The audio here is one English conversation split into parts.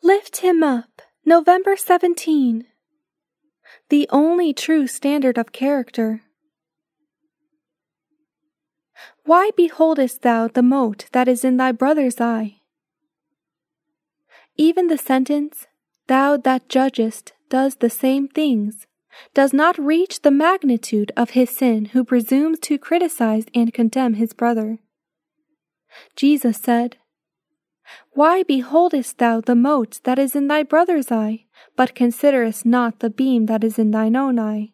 Lift him up, November 17. The only true standard of character. Why beholdest thou the mote that is in thy brother's eye? Even the sentence, thou that judgest does the same things, does not reach the magnitude of his sin who presumes to criticize and condemn his brother. Jesus said, Why beholdest thou the mote that is in thy brother's eye, but considerest not the beam that is in thine own eye?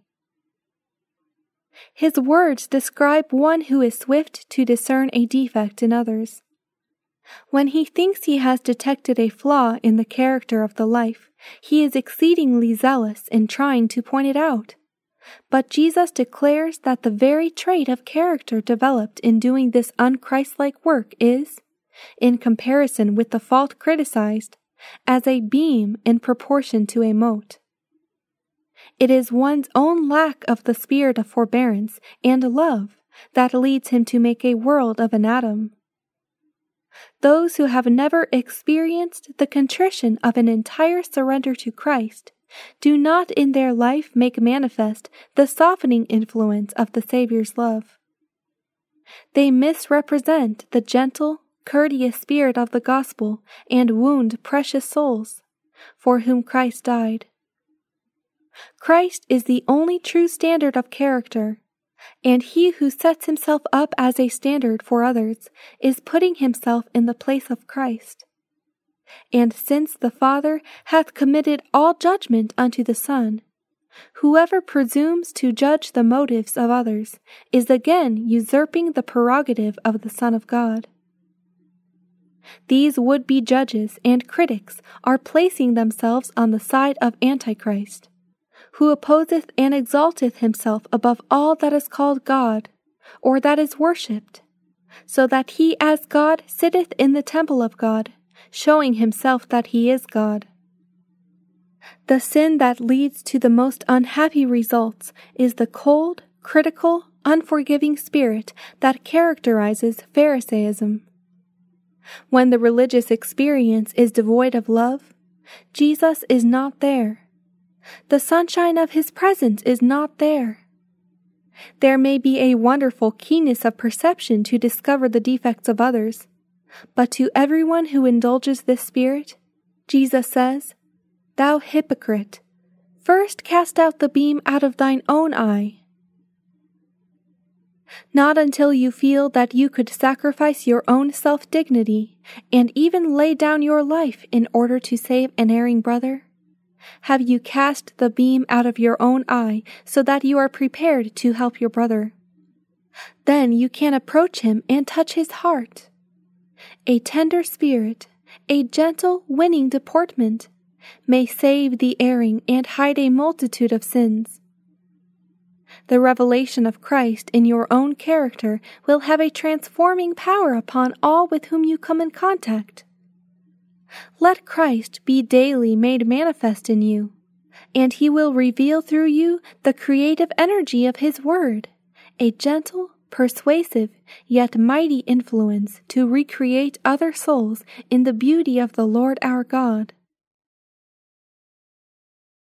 His words describe one who is swift to discern a defect in others. When he thinks he has detected a flaw in the character of the life, he is exceedingly zealous in trying to point it out. But Jesus declares that the very trait of character developed in doing this unchristlike work is, in comparison with the fault criticized, as a beam in proportion to a mote. It is one's own lack of the spirit of forbearance and love that leads him to make a world of an atom. Those who have never experienced the contrition of an entire surrender to Christ do not in their life make manifest the softening influence of the Savior's love. They misrepresent the gentle, courteous spirit of the gospel and wound precious souls, for whom Christ died. Christ is the only true standard of character, and he who sets himself up as a standard for others is putting himself in the place of Christ. And since the Father hath committed all judgment unto the Son, whoever presumes to judge the motives of others is again usurping the prerogative of the Son of God. These would-be judges and critics are placing themselves on the side of Antichrist, who opposeth and exalteth himself above all that is called God, or that is worshipped, so that he as God sitteth in the temple of God, showing himself that he is God. The sin that leads to the most unhappy results is the cold, critical, unforgiving spirit that characterizes Pharisaism. When the religious experience is devoid of love, Jesus is not there. The sunshine of his presence is not there. There may be a wonderful keenness of perception to discover the defects of others, but to everyone who indulges this spirit, Jesus says, Thou hypocrite, first cast out the beam out of thine own eye. Not until you feel that you could sacrifice your own self-dignity and even lay down your life in order to save an erring brother, have you cast the beam out of your own eye so that you are prepared to help your brother. Then you can approach him and touch his heart. A tender spirit, a gentle, winning deportment, may save the erring and hide a multitude of sins. The revelation of Christ in your own character will have a transforming power upon all with whom you come in contact. Let Christ be daily made manifest in you, and he will reveal through you the creative energy of his word, a gentle, persuasive, yet mighty influence to recreate other souls in the beauty of the Lord our God.